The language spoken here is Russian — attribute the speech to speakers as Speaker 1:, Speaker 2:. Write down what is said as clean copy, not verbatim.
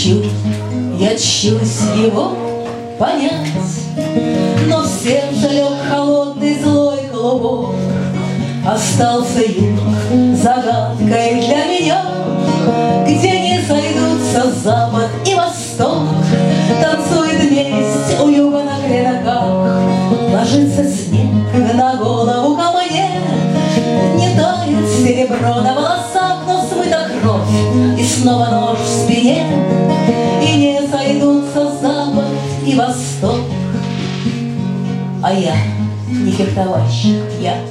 Speaker 1: я чусь его понять, но в сердце лег холодный злой клубок. Остался юг загадкой для меня, где не сойдутся запад и восток. Танцует вместе у юга на клиноках, ложится снег на голову ко мне. Не тает серебро на волосах, но смыта кровь, и снова нож в спине. И не сойдутся запад и восток. А я не фехтовальщик, я